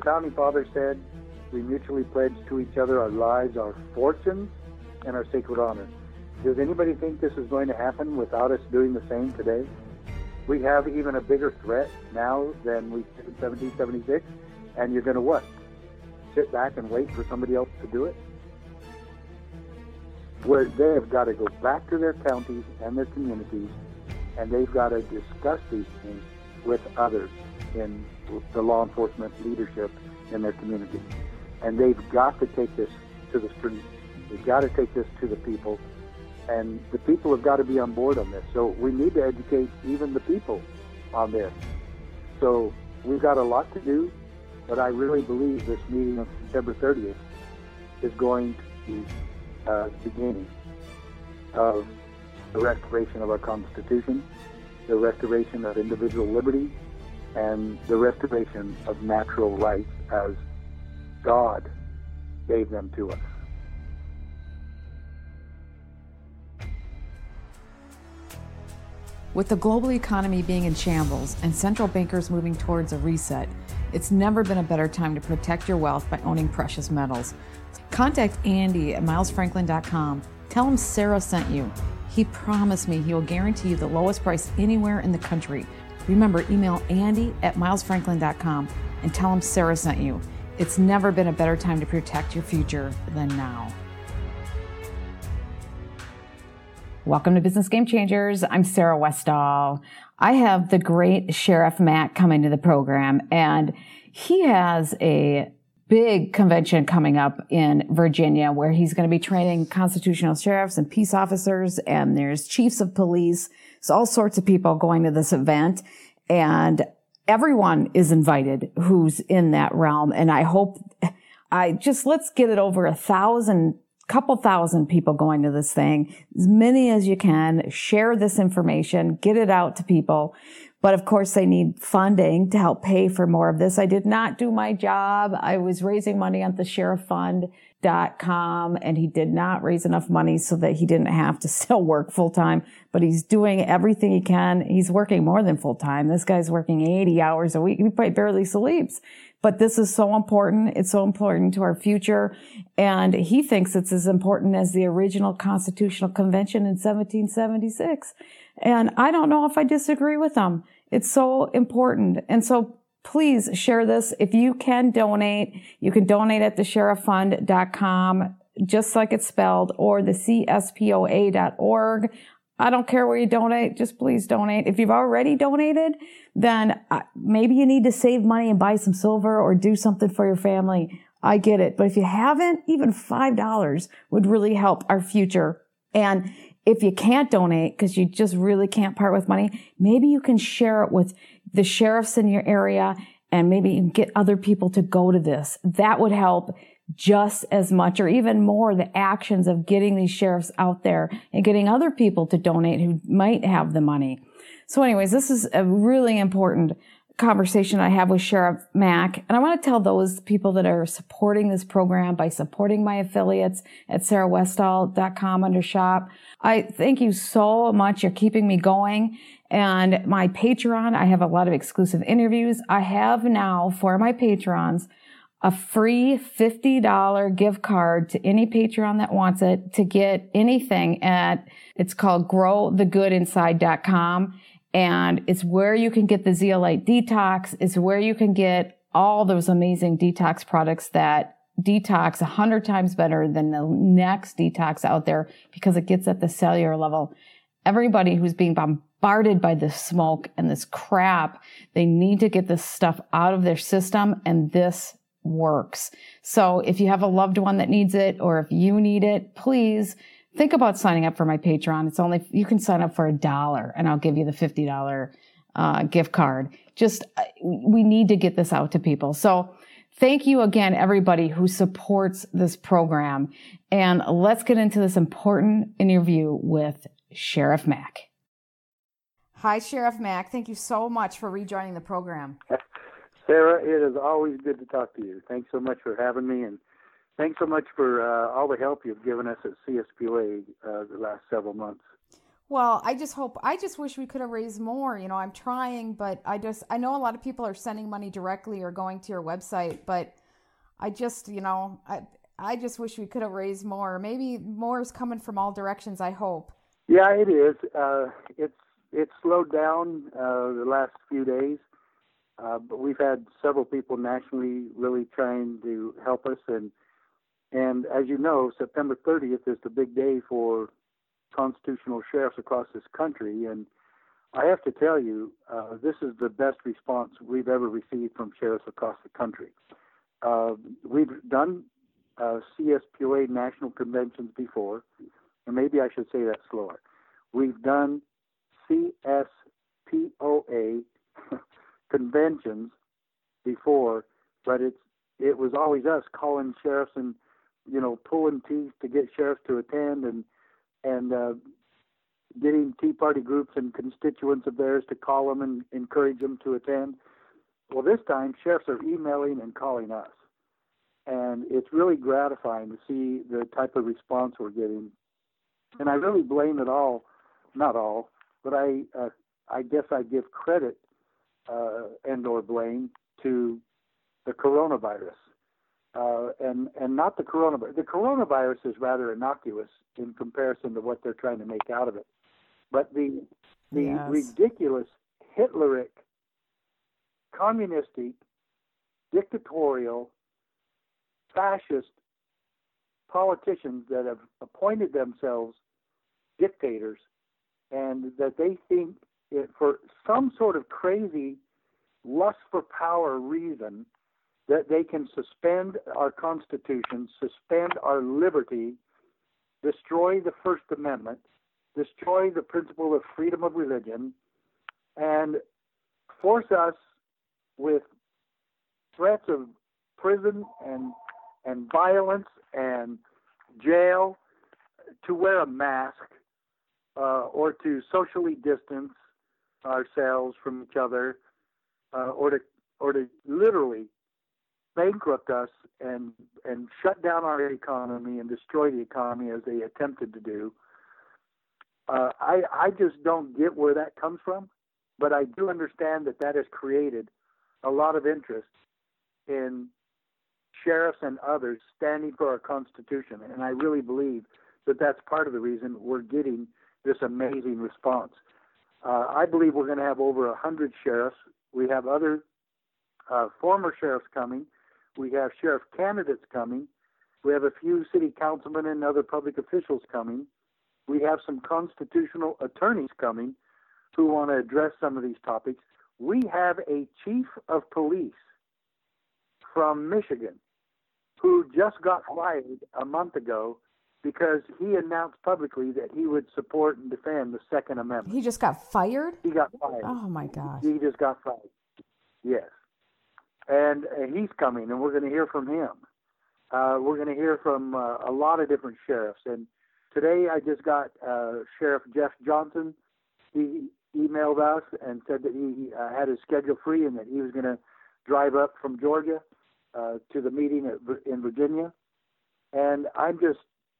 Founding Fathers said, we mutually pledge to each other our lives, our fortunes, and our sacred honor. Does anybody think this is going to happen without us doing the same today? We have even a bigger threat now than we did in 1776, and you're going to what? Sit back and wait for somebody else to do it? Where they have got to go back to their counties and their communities, and they've got to discuss these things with others in the law enforcement leadership in their community. And they've got to take this to the streets. They've got to take this to the people. And the people have got to be on board on this. So we need to educate even the people on this. So we've got a lot to do, but I really believe this meeting on September 30th is going to be the beginning of the restoration of our Constitution, the restoration of individual liberty, and the restoration of natural rights as God gave them to us. With the global economy being in shambles and central bankers moving towards a reset, it's never been a better time to protect your wealth by owning precious metals. Contact Andy at milesfranklin.com. Tell him Sarah sent you. He promised me he will guarantee you the lowest price anywhere in the country. Remember, email Andy at milesfranklin.com and tell him Sarah sent you. It's never been a better time to protect your future than now. Welcome to Business Game Changers. I'm Sarah Westall. I have the great Sheriff Mack coming to the program, and he has a big convention coming up in Virginia where he's going to be training constitutional sheriffs and peace officers, and there's chiefs of police. So all sorts of people going to this event, and everyone is invited who's in that realm. And I hope let's get it over 1,000, couple thousand people going to this thing, as many as you can. Share this information, get it out to people. But of course, they need funding to help pay for more of this. I did not do my job. I was raising money on the sherifffund.com, and he did not raise enough money so that he didn't have to still work full time. But he's doing everything he can. He's working more than full time. This guy's working 80 hours a week. He barely sleeps. But this is so important. It's so important to our future. And he thinks it's as important as the original Constitutional Convention in 1776. And I don't know if I disagree with him. It's so important. And so please share this. If you can donate, you can donate at thesherifffund.com, just like it's spelled, or the CSPOA.org. I don't care where you donate. Just please donate. If you've already donated, then maybe you need to save money and buy some silver or do something for your family. I get it. But if you haven't, even $5 would really help our future. And if you can't donate because you just really can't part with money, maybe you can share it with the sheriffs in your area, and maybe you can get other people to go to this. That would help just as much or even more the actions of getting these sheriffs out there and getting other people to donate who might have the money. So anyways, this is a really important conversation I have with Sheriff Mack. And I want to tell those people that are supporting this program by supporting my affiliates at sarahwestall.com under shop. I thank you so much. You're keeping me going. And my Patreon, I have a lot of exclusive interviews. I have now for my patrons a free $50 gift card to any Patreon that wants it to get anything it's called growthegoodinside.com. And it's where you can get the Zeolite Detox. It's where you can get all those amazing detox products that detox 100 times better than the next detox out there because it gets at the cellular level. Everybody who's being bombarded by this smoke and this crap, they need to get this stuff out of their system, and this works. So if you have a loved one that needs it, or if you need it, please think about signing up for my Patreon. You can sign up for $1 and I'll give you the $50 gift card. We need to get this out to people. So thank you again, everybody who supports this program. And let's get into this important interview with Sheriff Mack. Hi, Sheriff Mack. Thank you so much for rejoining the program. Sarah, it is always good to talk to you. Thanks so much for having me, and thanks so much for all the help you've given us at CSPOA the last several months. Well, I just wish we could have raised more. You know, I'm trying, but I know a lot of people are sending money directly or going to your website, but I just wish we could have raised more. Maybe more is coming from all directions, I hope. Yeah, it is. It's slowed down the last few days, but we've had several people nationally really trying to help us, and as you know, September 30th is the big day for constitutional sheriffs across this country, and I have to tell you, this is the best response we've ever received from sheriffs across the country. We've done CSPOA national conventions before, and maybe I should say that slower. We've done CSPOA conventions before, but it was always us calling sheriffs and pulling teeth to get sheriffs to attend, and getting Tea Party groups and constituents of theirs to call them and encourage them to attend. Well, this time sheriffs are emailing and calling us, and it's really gratifying to see the type of response we're getting. And I really blame it all, not all, but I guess I give credit and or blame to the coronavirus. And not the coronavirus. The coronavirus is rather innocuous in comparison to what they're trying to make out of it. But the Yes. ridiculous, Hitleric, communistic, dictatorial, fascist politicians that have appointed themselves dictators, and that they think for some sort of crazy lust for power reason that they can suspend our Constitution, suspend our liberty, destroy the First Amendment, destroy the principle of freedom of religion, and force us with threats of prison and violence and jail to wear a mask or to socially distance ourselves from each other, or to literally bankrupt us and shut down our economy and destroy the economy as they attempted to do. I just don't get where that comes from, but I do understand that has created a lot of interest in sheriffs and others standing for our Constitution, and I really believe that that's part of the reason we're getting this amazing response. I believe we're going to have over 100 sheriffs. We have other former sheriffs coming. We have sheriff candidates coming. We have a few city councilmen and other public officials coming. We have some constitutional attorneys coming who want to address some of these topics. We have a chief of police from Michigan who just got fired a month ago because he announced publicly that he would support and defend the Second Amendment. He just got fired? He got fired. Oh, my gosh. He just got fired. Yes. And he's coming, and we're going to hear from him. We're going to hear from a lot of different sheriffs. And today I just got Sheriff Jeff Johnson. He emailed us and said that he had his schedule free and that he was going to drive up from Georgia to the meeting in Virginia. And I'm just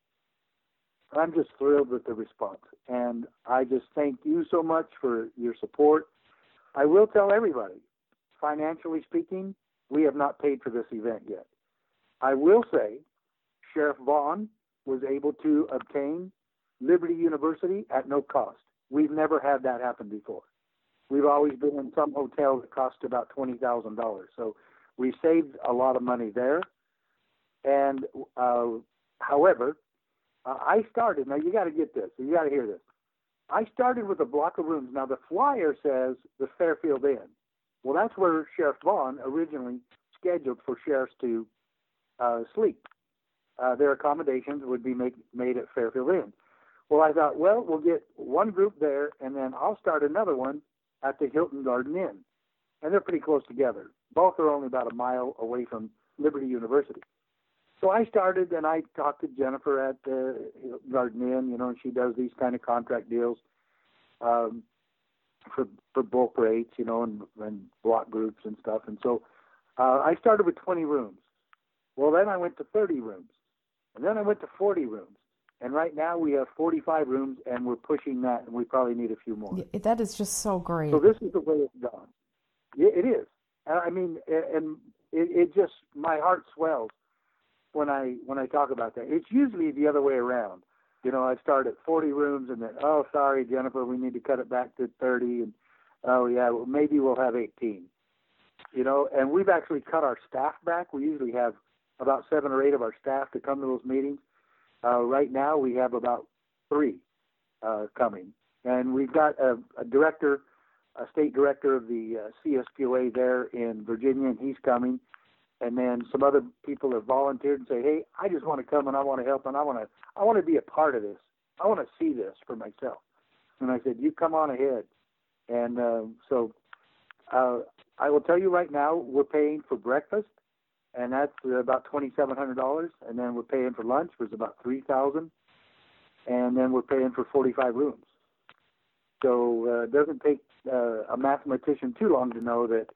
thrilled with the response. And I just thank you so much for your support. I will tell everybody, financially speaking, we have not paid for this event yet. I will say Sheriff Vaughn was able to obtain Liberty University at no cost. We've never had that happen before. We've always been in some hotel that cost about $20,000. So we saved a lot of money there. And however, I started, now you got to get this, you got to hear this. I started with a block of rooms. Now the flyer says the Fairfield Inn. Well, that's where Sheriff Vaughn originally scheduled for sheriffs to sleep. Their accommodations would be made at Fairfield Inn. Well, I thought, well, we'll get one group there, and then I'll start another one at the Hilton Garden Inn. And they're pretty close together. Both are only about a mile away from Liberty University. So I started, and I talked to Jennifer at the Garden Inn, and she does these kind of contract deals for bulk rates, and block groups and stuff. And so I started with 20 rooms. Well, then I went to 30 rooms. And then I went to 40 rooms. And right now we have 45 rooms, and we're pushing that, and we probably need a few more. That is just so great. So this is the way it's done. It is. I mean, and it just, my heart swells when I talk about that. It's usually the other way around. You know, I start at 40 rooms, and then, oh, sorry, Jennifer, we need to cut it back to 30, and oh yeah, well, maybe we'll have 18. You know, and we've actually cut our staff back. We usually have about 7 or 8 of our staff to come to those meetings. Right now, we have about 3 coming, and we've got a director, a state director of the CSPOA there in Virginia, and he's coming. And then some other people have volunteered and say, "Hey, I just want to come and I want to help and I want to be a part of this. I want to see this for myself." And I said, "You come on ahead." And so I will tell you right now, we're paying for breakfast, and that's about $2,700, and then we're paying for lunch, which is about $3,000, and then we're paying for 45 rooms. So it doesn't take a mathematician too long to know that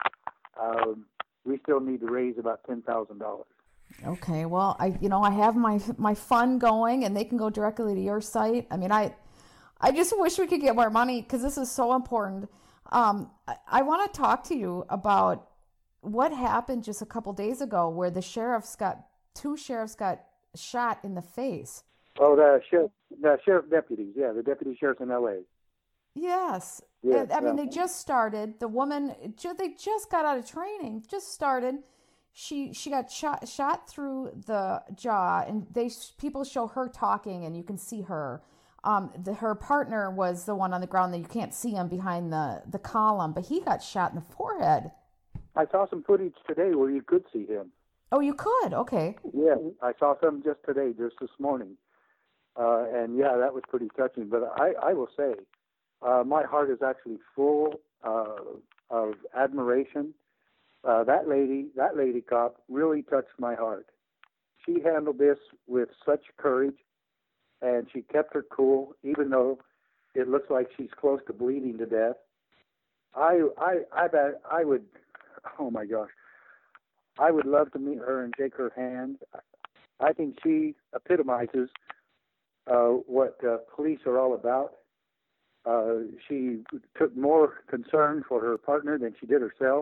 we still need to raise about $10,000. Okay, well, I have my fund going, and they can go directly to your site. I mean, I just wish we could get more money because this is so important. I want to talk to you about what happened just a couple days ago, where two sheriffs got shot in the face. Oh, the sheriff deputies, yeah, the deputy sheriffs in L.A. Yes. Yeah, I mean, they just started. The woman, they just got out of training, just started. She got shot through the jaw, and people show her talking, and you can see her. Her partner was the one on the ground that you can't see him behind the column, but he got shot in the forehead. I saw some footage today where you could see him. Oh, you could? Okay. Yeah, I saw some just today, just this morning. And yeah, that was pretty touching. But I will say, my heart is actually full of admiration. That lady cop really touched my heart. She handled this with such courage, and she kept her cool, even though it looks like she's close to bleeding to death. I bet I would, oh my gosh, I would love to meet her and shake her hand. I think she epitomizes what police are all about. She took more concern for her partner than she did herself.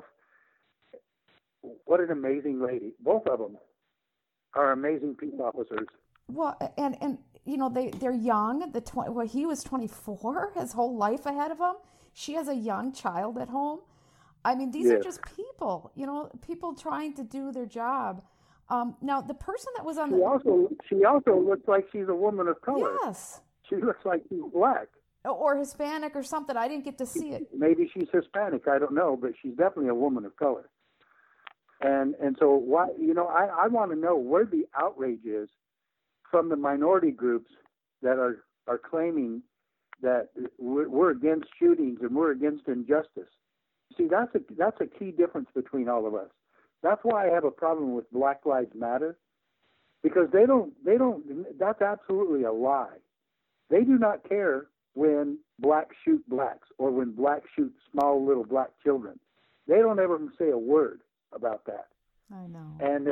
What an amazing lady. Both of them are amazing peace officers. Well, and they're young. He was 24, his whole life ahead of him. She has a young child at home. I mean, these are just people, people trying to do their job. Now, the person that was on she also looks like she's a woman of color. Yes. She looks like she's black. Or Hispanic or something. I didn't get to see it. Maybe she's Hispanic. I don't know, but she's definitely a woman of color. And so why? I want to know where the outrage is from the minority groups that are claiming that we're against shootings and we're against injustice. See, that's a key difference between all of us. That's why I have a problem with Black Lives Matter, because they don't. That's absolutely a lie. They do not care when blacks shoot blacks or when blacks shoot small little black children. They don't ever say a word about that. I know. And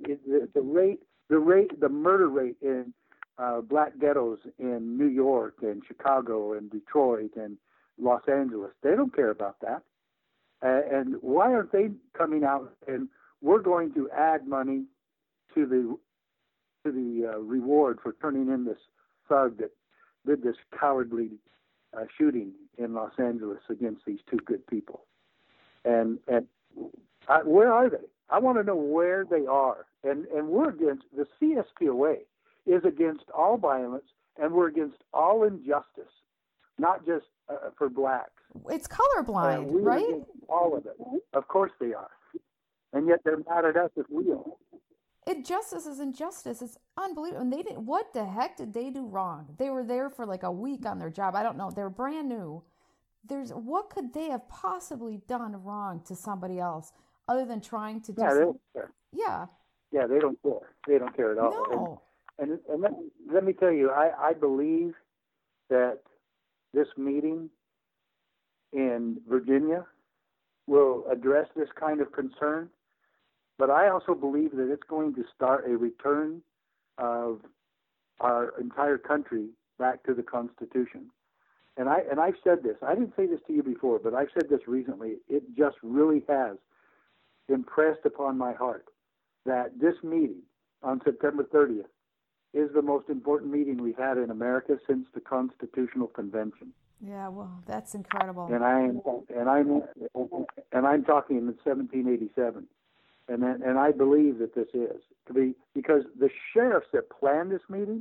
the murder rate in black ghettos in New York and Chicago and Detroit and Los Angeles, they don't care about that. And why aren't they coming out and we're going to add money to the reward for turning in this thug that did this cowardly shooting in Los Angeles against these two good people? And where are they? I want to know where they are. And we're against, the CSPOA is against all violence, and we're against all injustice, not just for blacks. It's colorblind, right? Against all of it. Of course they are. And yet they're mad at us if we don't. Injustice is injustice. It's unbelievable. And what the heck did they do wrong? They were there for like a week on their job. I don't know. They're brand new. What could they have possibly done wrong to somebody else other than trying to do they don't care. Yeah. Yeah, they don't care. They don't care at all. No. And let me tell you, I believe that this meeting in Virginia will address this kind of concern, but I also believe that it's going to start a return of our entire country back to the Constitution. And I've said this. I didn't say this to you before, but I've said this recently. It just really has impressed upon my heart that this meeting on September 30th is the most important meeting we've had in America since the Constitutional Convention. Yeah, well, that's incredible. And I'm talking in 1787. And I believe that this is because the sheriffs that planned this meeting,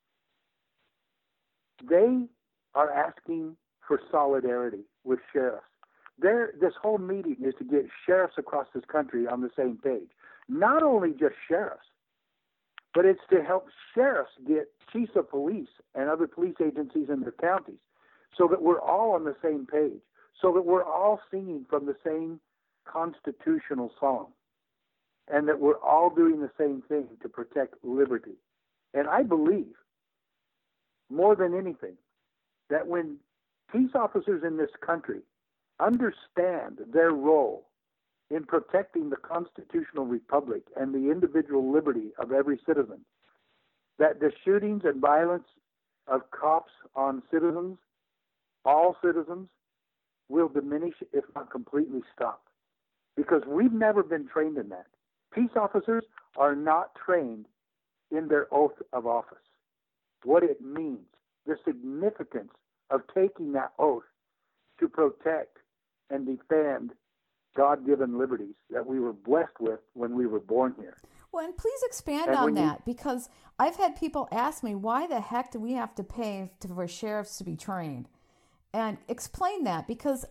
they are asking for solidarity with sheriffs. This whole meeting is to get sheriffs across this country on the same page. Not only just sheriffs, but it's to help sheriffs get chiefs of police and other police agencies in their counties so that we're all on the same page, so that we're all singing from the same constitutional song, and that we're all doing the same thing to protect liberty. And I believe, more than anything, that when peace officers in this country understand their role in protecting the constitutional republic and the individual liberty of every citizen, that the shootings and violence of cops on citizens, all citizens, will diminish, if not completely stop. Because we've never been trained in that. Peace officers are not trained in their oath of office. What it means, the significance of taking that oath to protect and defend God-given liberties that we were blessed with when we were born here. Well, and please expand on that, because I've had people ask me, why the heck do we have to pay for sheriffs to be trained? And explain that, because,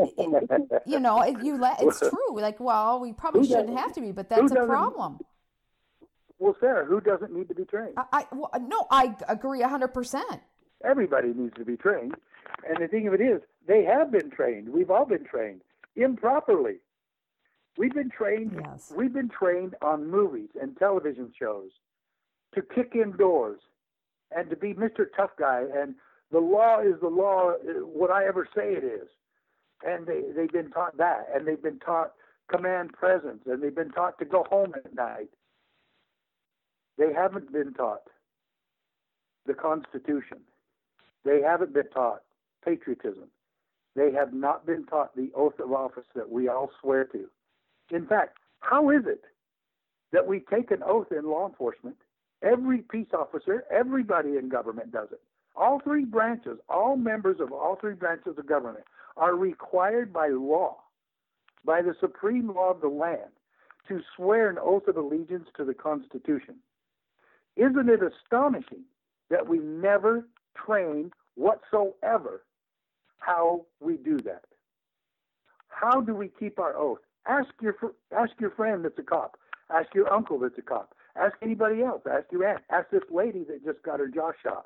it's true. Like, well, we probably shouldn't have to be, but that's a problem. Well, Sarah, who doesn't need to be trained? I agree 100%. Everybody needs to be trained. And the thing of it is, they have been trained. We've all been trained improperly. We've been trained. Yes. We've been trained on movies and television shows to kick in doors and to be Mr. Tough Guy, and the law is the law, what I ever say it is. And they've been taught that, and they've been taught command presence, and they've been taught to go home at night. They haven't been taught the Constitution. They haven't been taught patriotism. They have not been taught the oath of office that we all swear to. In fact, how is it that we take an oath in law enforcement? Every peace officer, everybody in government does it. All three branches, all members of all three branches of government are required by law, by the supreme law of the land, to swear an oath of allegiance to the Constitution. Isn't it astonishing that we never train whatsoever how we do that? How do we keep our oath? Ask your friend that's a cop. Ask your uncle that's a cop. Ask anybody else. Ask your aunt. Ask this lady that just got her jaw shot,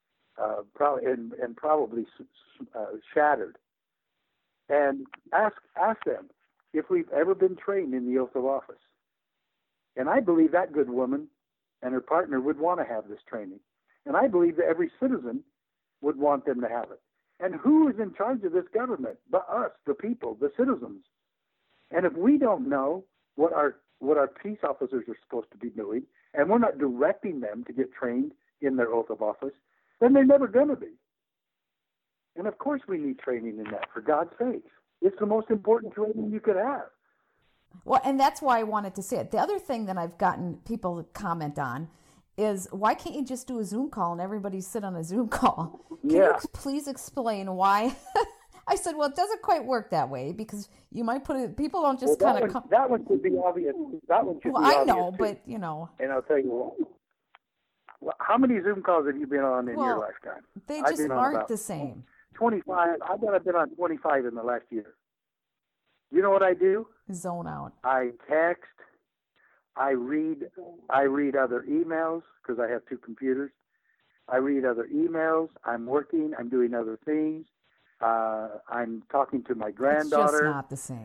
probably shattered. And ask them if we've ever been trained in the oath of office. And I believe that good woman and her partner would want to have this training. And I believe that every citizen would want them to have it. And who is in charge of this government but us, the people, the citizens? And if we don't know what our peace officers are supposed to be doing, and we're not directing them to get trained in their oath of office, then they're never going to be. And of course we need training in that, for God's sake. It's the most important training you could have. Well, and that's why I wanted to say it. The other thing that I've gotten people to comment on is, why can't you just do a Zoom call and everybody sit on a Zoom call? Can you please explain why? I said, well, it doesn't quite work that way, because you might put it, people don't just kind of come. That one should be obvious. That one should be obvious. I know, too. but you know. And I'll tell you what, how many Zoom calls have you been on in your lifetime? They just aren't the same. 25. I've been on 25 in the last year. You know what I do? Zone out. I text. I read other emails, because I have two computers. I read other emails. I'm working. I'm doing other things. I'm talking to my granddaughter. It's just not the same.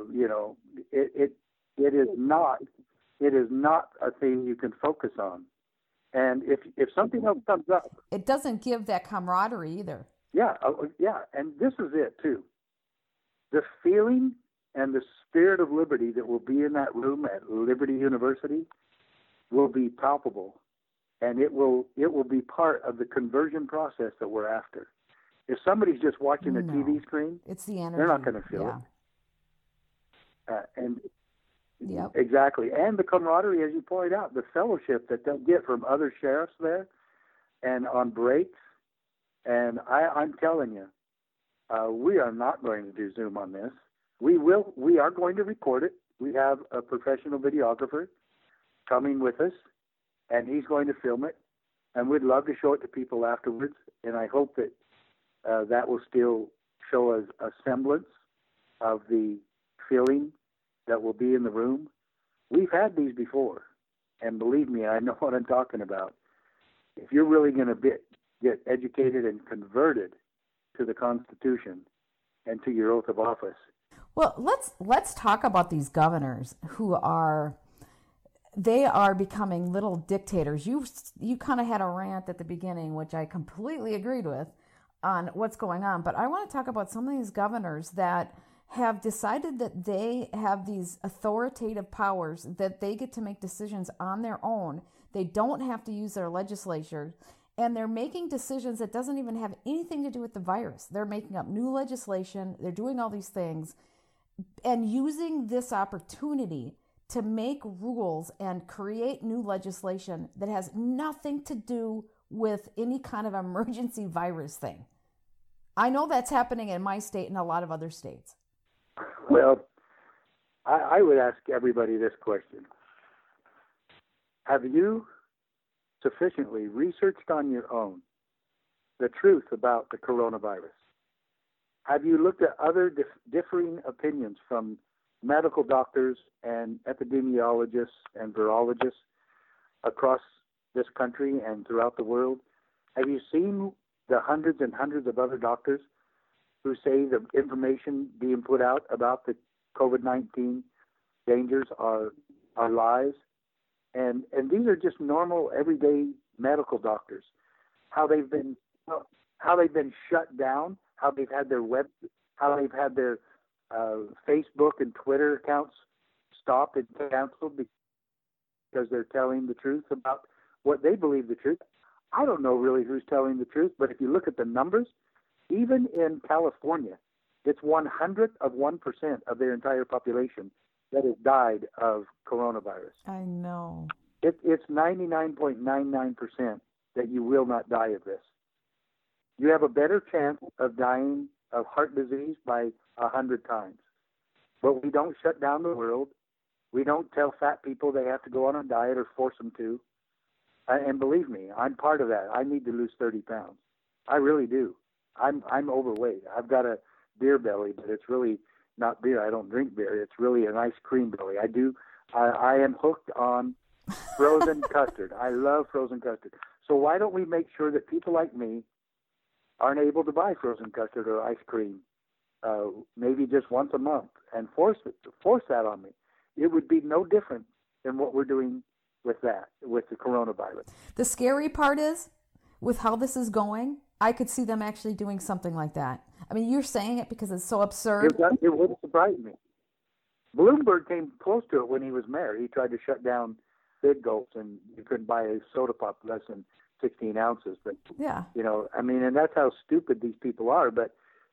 It is not. It is not a thing you can focus on. And if something else comes up, it doesn't give that camaraderie either. Yeah, and this is it too. The feeling and the spirit of liberty that will be in that room at Liberty University will be palpable and it will be part of the conversion process that we're after. If somebody's just watching a TV screen, it's the energy. They're not going to feel it. And exactly, and the camaraderie, as you pointed out, the fellowship that they'll get from other sheriffs there, and on breaks. And I'm telling you, we are not going to do Zoom on this. We are going to record it. We have a professional videographer coming with us, and he's going to film it. And we'd love to show it to people afterwards. And I hope that that will still show us a semblance of the feeling that will be in the room. We've had these before, and believe me, I know what I'm talking about. If you're really going to get educated and converted to the Constitution and to your oath of office. Well, let's talk about these governors who are becoming little dictators. You kind of had a rant at the beginning, which I completely agreed with, on what's going on. But I want to talk about some of these governors that have decided that they have these authoritative powers, that they get to make decisions on their own. They don't have to use their legislature. And they're making decisions that doesn't even have anything to do with the virus. They're making up new legislation. They're doing all these things and using this opportunity to make rules and create new legislation that has nothing to do with any kind of emergency virus thing. I know that's happening in my state and a lot of other states. Well, I would ask everybody this question. Have you sufficiently researched on your own the truth about the coronavirus? Have you looked at other differing opinions from medical doctors and epidemiologists and virologists across this country and throughout the world? Have you seen the hundreds and hundreds of other doctors who say the information being put out about the COVID-19 dangers are lies? And these are just normal, everyday medical doctors. How they've been shut down, how they've had their Facebook and Twitter accounts stopped and canceled because they're telling the truth about what they believe the truth. I don't know really who's telling the truth, but if you look at the numbers, even in California, it's 1/100 of 1% of their entire population that has died of coronavirus. I know. It's 99.99% that you will not die of this. You have a better chance of dying of heart disease by 100 times. But we don't shut down the world. We don't tell fat people they have to go on a diet or force them to. And believe me, I'm part of that. I need to lose 30 pounds. I really do. I'm overweight. I've got a beer belly, but it's really not beer. I don't drink beer. It's really an ice cream belly. I am hooked on frozen custard. I love frozen custard. So why don't we make sure that people like me aren't able to buy frozen custard or ice cream, maybe just once a month, and force that on me? It would be no different than what we're doing with the coronavirus. The scary part is, with how this is going, I could see them actually doing something like that. I mean, you're saying it because it's so absurd. It wouldn't surprise me. Bloomberg came close to it when he was mayor. He tried to shut down Big Gulps, and you couldn't buy a soda pop less than 16 ounces. But yeah, and that's how stupid these people are. But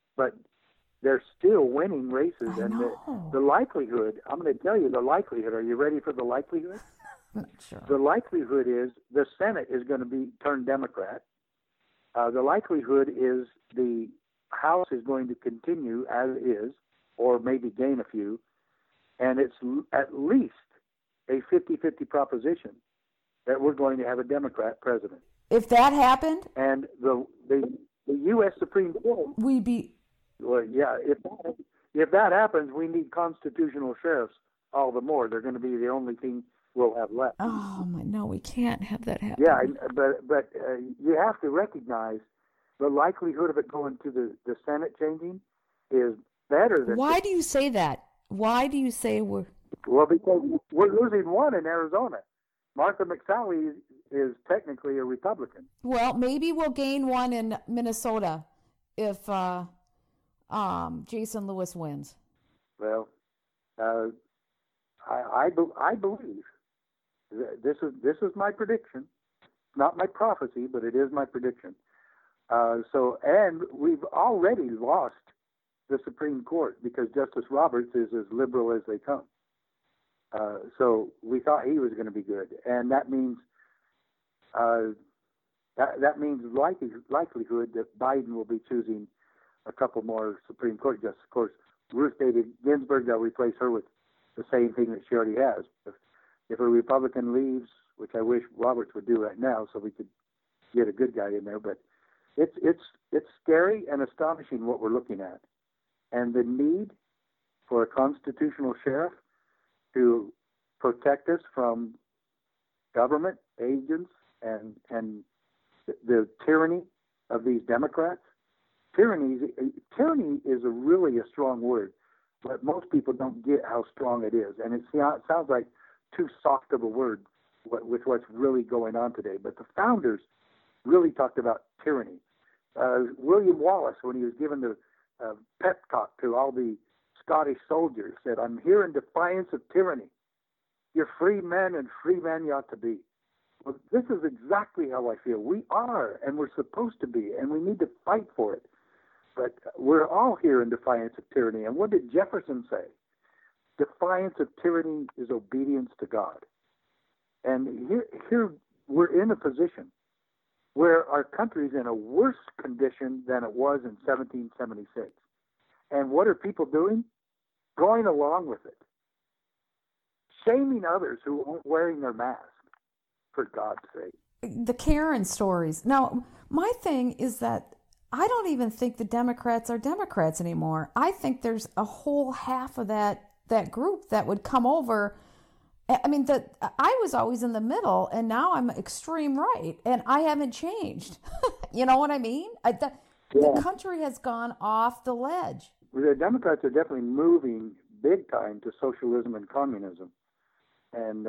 they're still winning races, and the likelihood. I'm going to tell you the likelihood. Are you ready for the likelihood? I'm not sure. The likelihood is the Senate is going to be turned Democrat. The likelihood is the House is going to continue as is, or maybe gain a few, and it's at least a 50-50 proposition that we're going to have a Democrat president. If that happened, and the U.S. Supreme Court, we'd be. Well, yeah. If that happens, we need constitutional sheriffs all the more. They're going to be the only thing we'll have left. Oh my! No, we can't have that happen. Yeah, but you have to recognize the likelihood of it going to the Senate changing is better than. Why do you say that? Why do you say we're? Well, because we're losing one in Arizona. Martha McSally is technically a Republican. Well, maybe we'll gain one in Minnesota if Jason Lewis wins. Well, I believe this is my prediction not my prophecy, but it is my prediction. And we've already lost the Supreme Court because Justice Roberts is as liberal as they come. So we thought he was going to be good, and that means that means likelihood that Biden will be choosing a couple more Supreme Court justices. Of course, Ruth Bader Ginsburg, they'll replace her with the same thing that she already has. If a Republican leaves, which I wish Roberts would do right now, so we could get a good guy in there, but it's scary and astonishing what we're looking at, and the need for a constitutional sheriff to protect us from government agents and the tyranny of these Democrats. Tyranny is really a strong word, but most people don't get how strong it is, and it sounds like too soft of a word with what's really going on today. But the founders really talked about tyranny. William Wallace, when he was given the pep talk to all the Scottish soldiers, said, "I'm here in defiance of tyranny. You're free men, and free men you ought to be." Well, this is exactly how I feel. We are, and we're supposed to be, and we need to fight for it. But we're all here in defiance of tyranny. And what did Jefferson say? Defiance of tyranny is obedience to God. And here we're in a position where our country's in a worse condition than it was in 1776. And what are people doing? Going along with it. Shaming others who aren't wearing their mask, for God's sake. The Karen stories. Now, my thing is that I don't even think the Democrats are Democrats anymore. I think there's a whole half of that group that would come over. I mean, I was always in the middle, and now I'm extreme right, and I haven't changed. You know what I mean? The country has gone off the ledge. The Democrats are definitely moving big time to socialism and communism. And,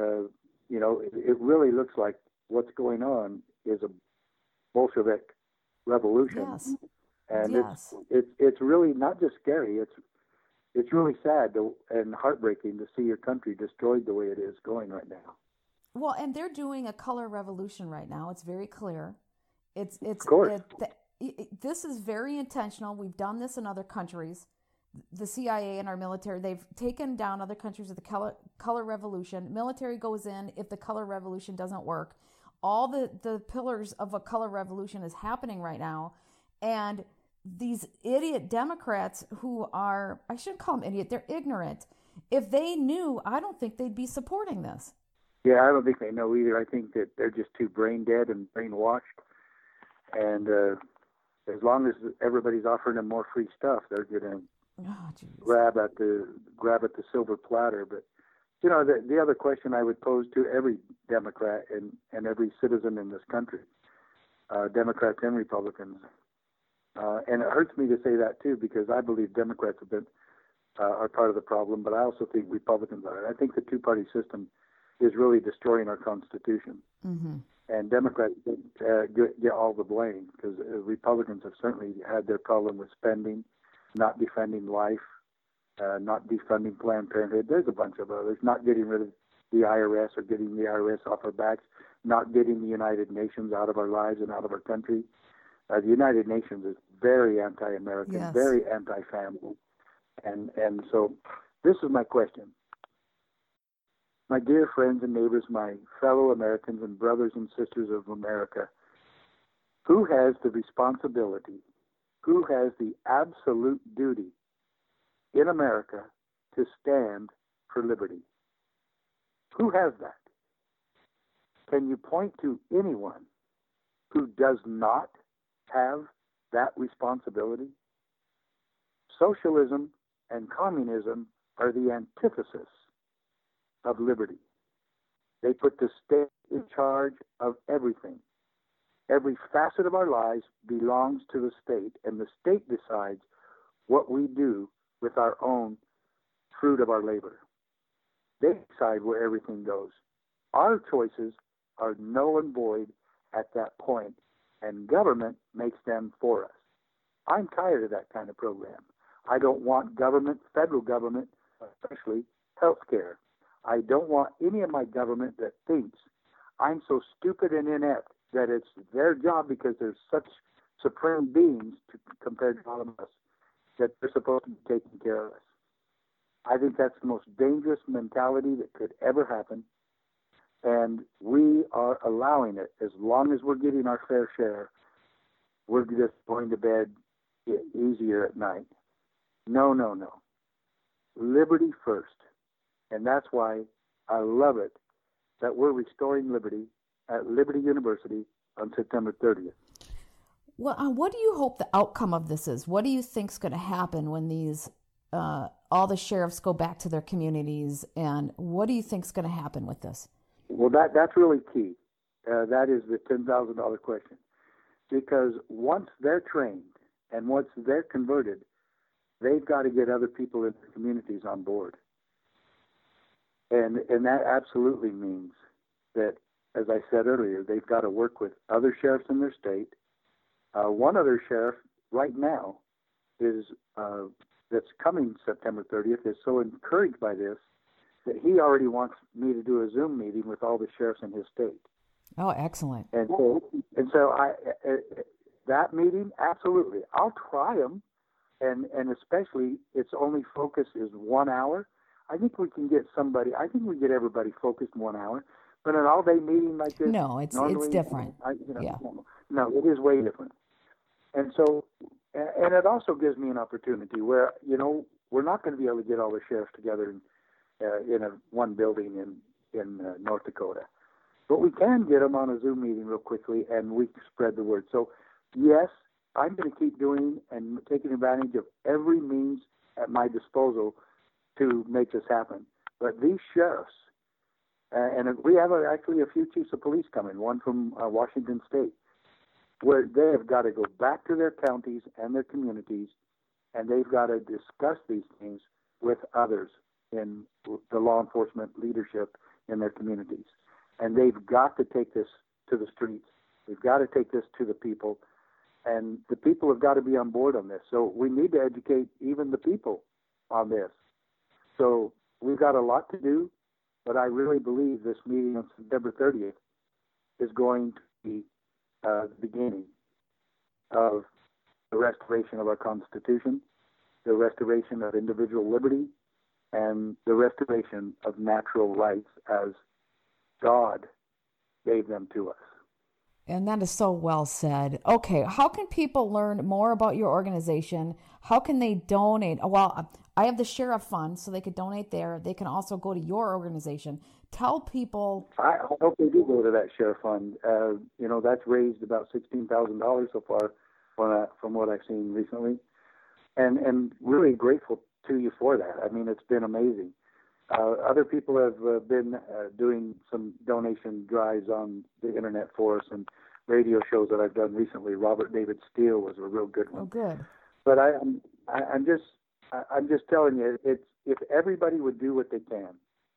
it really looks like what's going on is a Bolshevik revolution. Yes. And yes. it's really not just scary, it's really sad and heartbreaking to see your country destroyed the way it is going right now. Well, and they're doing a color revolution right now. It's very clear. It's of course. This is very intentional. We've done this in other countries. The CIA and our military, they've taken down other countries with the color revolution. Military goes in if the color revolution doesn't work. All the pillars of a color revolution is happening right now. And these idiot Democrats who are, I shouldn't call them idiot, they're ignorant. If they knew, I don't think they'd be supporting this. Yeah, I don't think they know either. I think that they're just too brain dead and brainwashed. And as long as everybody's offering them more free stuff, they're going to grab at the silver platter. But the other question I would pose to every Democrat and every citizen in this country, Democrats and Republicans, and it hurts me to say that too, because I believe Democrats are part of the problem, but I also think Republicans are. I think the two-party system is really destroying our Constitution. Mm-hmm. And Democrats get all the blame, because Republicans have certainly had their problem with spending, not defending life, not defunding Planned Parenthood. There's a bunch of others. Not getting rid of the IRS or getting the IRS off our backs, not getting the United Nations out of our lives and out of our country. The United Nations is very anti-American, yes, very anti-family. And so this is my question. My dear friends and neighbors, my fellow Americans and brothers and sisters of America, who has the responsibility, who has the absolute duty in America to stand for liberty? Who has that? Can you point to anyone who does not have that responsibility? Socialism and communism are the antithesis of liberty. They put the state in charge of everything. Every facet of our lives belongs to the state, and the state decides what we do with our own fruit of our labor. They decide where everything goes. Our choices are null and void at that point, and government makes them for us. I'm tired of that kind of program. I don't want government, federal government, especially health care. I don't want any of my government that thinks I'm so stupid and inept that it's their job because they're such supreme beings compared to all of us, that they're supposed to be taking care of us. I think that's the most dangerous mentality that could ever happen. And we are allowing it. As long as we're getting our fair share, we're just going to bed easier at night. No, no, no. Liberty first. And that's why I love it that we're restoring liberty at Liberty University on September 30th. Well, what do you hope the outcome of this is? What do you think's going to happen when these all the sheriffs go back to their communities? And what do you think's going to happen with this? Well, that's really key. That is the $10,000 question. Because once they're trained and once they're converted, they've got to get other people in their communities on board. And that absolutely means that, as I said earlier, they've got to work with other sheriffs in their state. One other sheriff right now is that's coming September 30th is so encouraged by this that he already wants me to do a Zoom meeting with all the sheriffs in his state. Oh, excellent. And so that meeting, absolutely. I'll try them, and especially its only focus is 1 hour. I think we can get we get everybody focused 1 hour. But an all-day meeting like this... No, it's different. Yeah. No, it is way different. And so, and it also gives me an opportunity where, we're not going to be able to get all the sheriffs together in one building in North Dakota. But we can get them on a Zoom meeting real quickly, and we spread the word. So, yes, I'm going to keep doing and taking advantage of every means at my disposal to make this happen. But these sheriffs, and we have actually a few chiefs of police coming, one from Washington State, where they have got to go back to their counties and their communities, and they've got to discuss these things with others in the law enforcement leadership in their communities. And they've got to take this to the streets. They've got to take this to the people. And the people have got to be on board on this. So we need to educate even the people on this. So we've got a lot to do, but I really believe this meeting on September 30th is going to be the beginning of the restoration of our Constitution, the restoration of individual liberty, and the restoration of natural rights as God gave them to us. And that is so well said. Okay, how can people learn more about your organization? How can they donate? Well, I have the Sheriff Fund, so they could donate there. They can also go to your organization. Tell people. I hope they do go to that Sheriff Fund. That's raised about $16,000 so far from what I've seen recently. And really grateful to you for that. I mean, it's been amazing. Other people have been doing some donation drives on the internet for us and radio shows that I've done recently. Robert David Steele was a real good one. Oh, good. But I'm just telling you, if everybody would do what they can.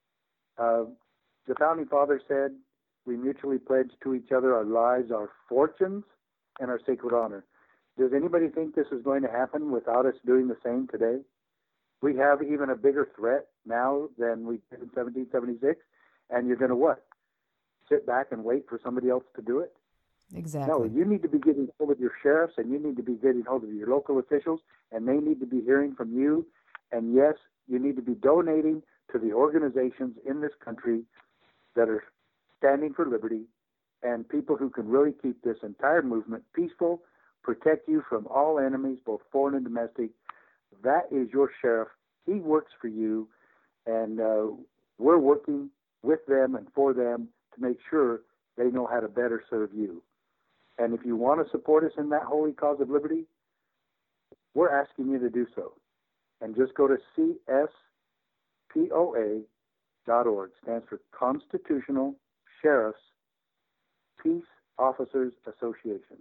The Founding Fathers said, we mutually pledge to each other our lives, our fortunes, and our sacred honor. Does anybody think this is going to happen without us doing the same today? We have even a bigger threat now than we did in 1776, and you're going to what? Sit back and wait for somebody else to do it? Exactly. No, you need to be getting hold of your sheriffs, and you need to be getting hold of your local officials, and they need to be hearing from you. And yes, you need to be donating to the organizations in this country that are standing for liberty and people who can really keep this entire movement peaceful, protect you from all enemies, both foreign and domestic. That is your sheriff. He works for you, and we're working with them and for them to make sure they know how to better serve you. And if you want to support us in that holy cause of liberty, we're asking you to do so. And just go to CSPOA.org. Stands for Constitutional Sheriffs Peace Officers Association.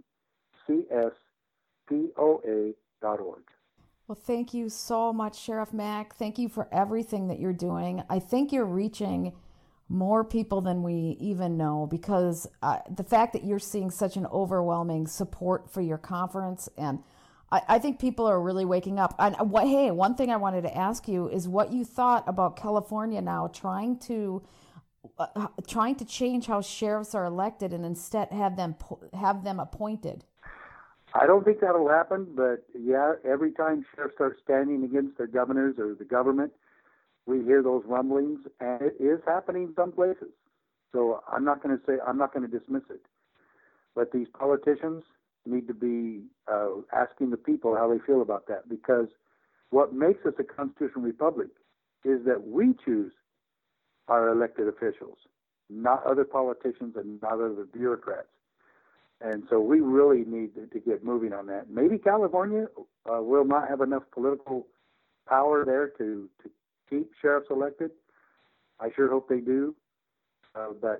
CSPOA.org. Well, thank you so much, Sheriff Mack. Thank you for everything that you're doing. I think you're reaching more people than we even know, because the fact that you're seeing such an overwhelming support for your conference, and I think people are really waking up. And hey, one thing I wanted to ask you is what you thought about California now trying to trying to change how sheriffs are elected and instead have them appointed? I don't think that'll happen, but yeah, every time sheriffs start standing against their governors or the government, we hear those rumblings, and it is happening some places. So I'm not going to dismiss it. But these politicians need to be asking the people how they feel about that, because what makes us a constitutional republic is that we choose our elected officials, not other politicians and not other bureaucrats. And so we really need to get moving on that. Maybe California will not have enough political power there to keep sheriffs elected. I sure hope they do. But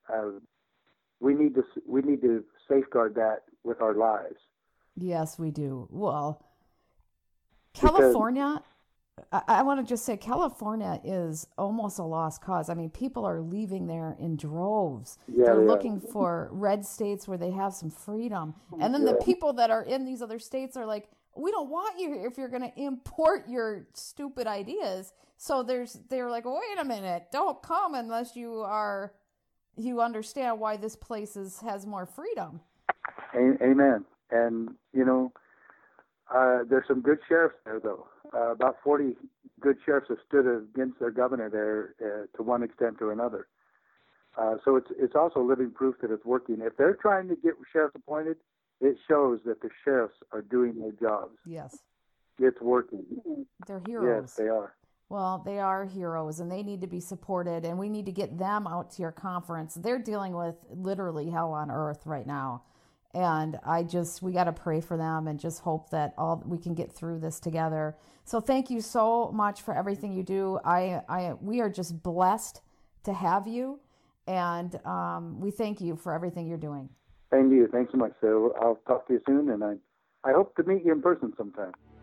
we need to safeguard that with our lives. Yes, we do. Well, California, I want to just say California is almost a lost cause. I mean, people are leaving there in droves. They're looking for red states where they have some freedom. And then the people that are in these other states are like, we don't want you here if you're going to import your stupid ideas. So they're like, wait a minute, don't come unless you understand why this place has more freedom. Amen. And, there's some good sheriffs there, though. About 40 good sheriffs have stood against their governor there to one extent or another. So it's also living proof that it's working. If they're trying to get sheriffs appointed, it shows that the sheriffs are doing their jobs. Yes. It's working. They're heroes. Yes, they are. Well, they are heroes, and they need to be supported, and we need to get them out to your conference. They're dealing with literally hell on earth right now. And we got to pray for them and just hope that we can get through this together. So thank you so much for everything you do. We are just blessed to have you, and we thank you for everything you're doing. Thank you. Thanks so much. So I'll talk to you soon, and I hope to meet you in person sometime.